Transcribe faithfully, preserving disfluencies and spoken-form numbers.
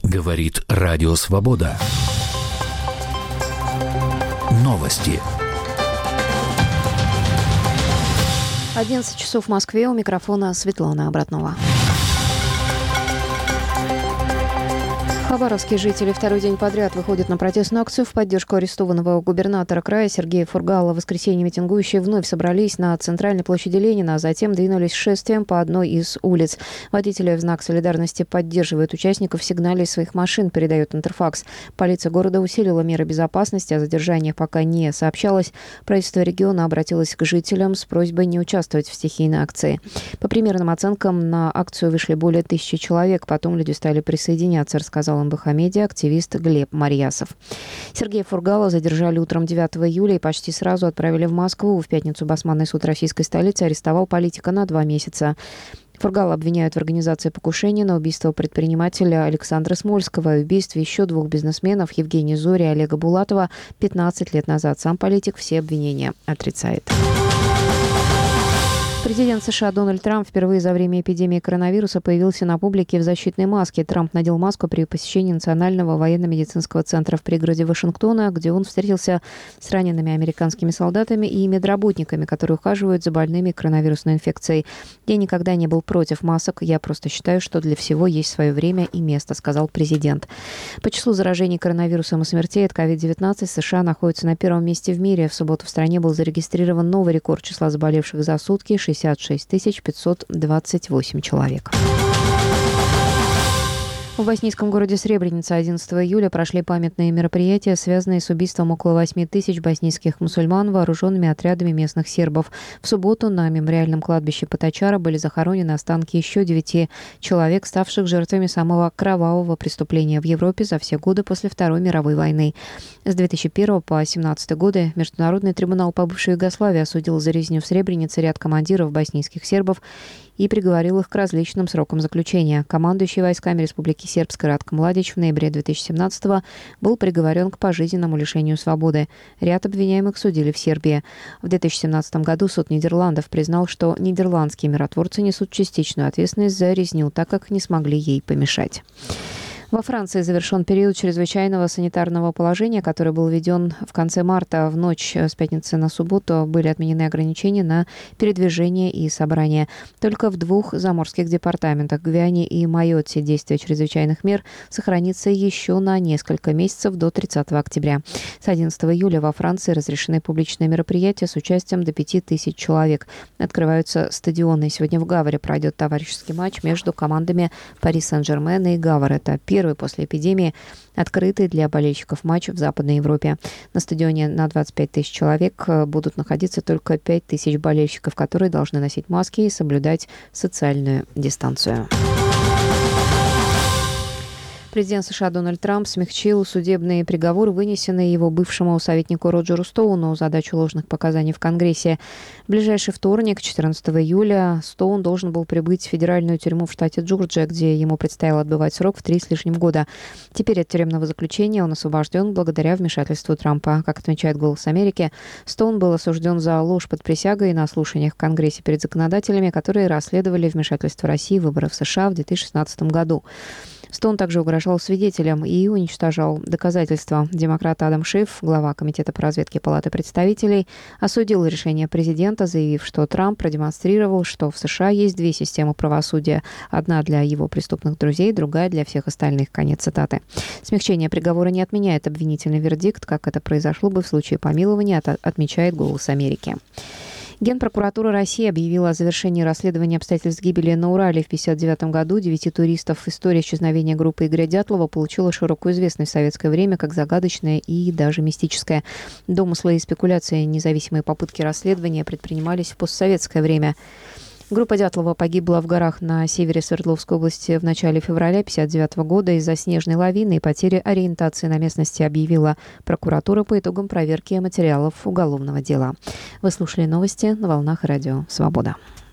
Говорит Радио Свобода. Новости. одиннадцать часов в Москве. У микрофона Светлана Обратнова. Хабаровские жители второй день подряд выходят на протестную акцию в поддержку арестованного губернатора края Сергея Фургала. В воскресенье митингующие вновь собрались на центральной площади Ленина, а затем двинулись шествием по одной из улиц. Водители в знак солидарности поддерживают участников в сигнале из своих машин, передает Интерфакс. Полиция города усилила меры безопасности, о задержаниях пока не сообщалось. Правительство региона обратилось к жителям с просьбой не участвовать в стихийной акции. По примерным оценкам, на акцию вышли более тысячи человек. Потом люди стали присоединяться, рассказал эн бэ ха-медиа активист Глеб Марьясов. Сергея Фургала задержали утром девятого июля и почти сразу отправили в Москву. В пятницу Басманный суд российской столицы арестовал политика на два месяца. Фургала обвиняют в организации покушения на убийство предпринимателя Александра Смольского и убийстве еще двух бизнесменов Евгения Зори и Олега Булатова пятнадцать лет назад. Сам политик все обвинения отрицает. Президент США Дональд Трамп впервые за время эпидемии коронавируса появился на публике в защитной маске. Трамп надел маску при посещении Национального военно-медицинского центра в пригороде Вашингтона, где он встретился с ранеными американскими солдатами и медработниками, которые ухаживают за больными коронавирусной инфекцией. «Я никогда не был против масок. Я просто считаю, что для всего есть свое время и место», — сказал президент. По числу заражений коронавирусом и смертей от ковид девятнадцать США находится на первом месте в мире. В субботу в стране был зарегистрирован новый рекорд числа заболевших за сутки — шестьдесят шесть тысяч пятьсот двадцать восемь человек. В боснийском городе Сребреница одиннадцатого июля прошли памятные мероприятия, связанные с убийством около восьми тысяч боснийских мусульман вооруженными отрядами местных сербов. В субботу на мемориальном кладбище Поточара были захоронены останки еще девяти человек, ставших жертвами самого кровавого преступления в Европе за все годы после Второй мировой войны. С две тысячи первого по две тысячи семнадцатый годы Международный трибунал по бывшей Югославии осудил за резню в Сребренице ряд командиров боснийских сербов и приговорил их к различным срокам заключения. Командующий войсками Республики Сербской Ратко Младич в ноябре две тысячи семнадцатого был приговорен к пожизненному лишению свободы. Ряд обвиняемых судили в Сербии. В две тысячи семнадцатом году суд Нидерландов признал, что нидерландские миротворцы несут частичную ответственность за резню, так как не смогли ей помешать. Во Франции завершен период чрезвычайного санитарного положения, который был введен в конце марта. В ночь с пятницы на субботу были отменены ограничения на передвижение и собрание. Только в двух заморских департаментах, Гвиане и Майотте, действие чрезвычайных мер сохранится еще на несколько месяцев до тридцатого октября. С одиннадцатого июля во Франции разрешены публичные мероприятия с участием до пяти тысяч человек. Открываются стадионы. Сегодня в Гавре пройдет товарищеский матч между командами Пари Сен-Жермен и Гавр. Это первый Первый после эпидемии открытый для болельщиков матч в Западной Европе. На стадионе на двадцать пять тысяч человек будут находиться только пять тысяч болельщиков, которые должны носить маски и соблюдать социальную дистанцию. Президент США Дональд Трамп смягчил судебный приговор, вынесенный его бывшему советнику Роджеру Стоуну за дачу ложных показаний в Конгрессе. В ближайший вторник, четырнадцатого июля, Стоун должен был прибыть в федеральную тюрьму в штате Джорджия, где ему предстояло отбывать срок в три с лишним года. Теперь от тюремного заключения он освобожден благодаря вмешательству Трампа. Как отмечает «Голос Америки», Стоун был осужден за ложь под присягой на слушаниях в Конгрессе перед законодателями, которые расследовали вмешательство России в выборы в США в две тысячи шестнадцатом году. Стоун также угрожал свидетелям и уничтожал доказательства. Демократ Адам Шиф, глава Комитета по разведке Палаты представителей, осудил решение президента, заявив, что Трамп продемонстрировал, что в США есть две системы правосудия. Одна для его преступных друзей, другая для всех остальных. Конец цитаты. Смягчение приговора не отменяет обвинительный вердикт, как это произошло бы в случае помилования, отмечает «Голос Америки». Генпрокуратура России объявила о завершении расследования обстоятельств гибели на Урале в тысяча девятьсот пятьдесят девятом году девяти туристов. История исчезновения группы Игоря Дятлова получила широкую известность в советское время как загадочная и даже мистическая. Домыслы и спекуляции, независимые попытки расследования предпринимались в постсоветское время. Группа Дятлова погибла в горах на севере Свердловской области в начале февраля тысяча девятьсот пятьдесят девятого года из-за снежной лавины и потери ориентации на местности, объявила прокуратура по итогам проверки материалов уголовного дела. Вы слушали новости на волнах Радио Свобода.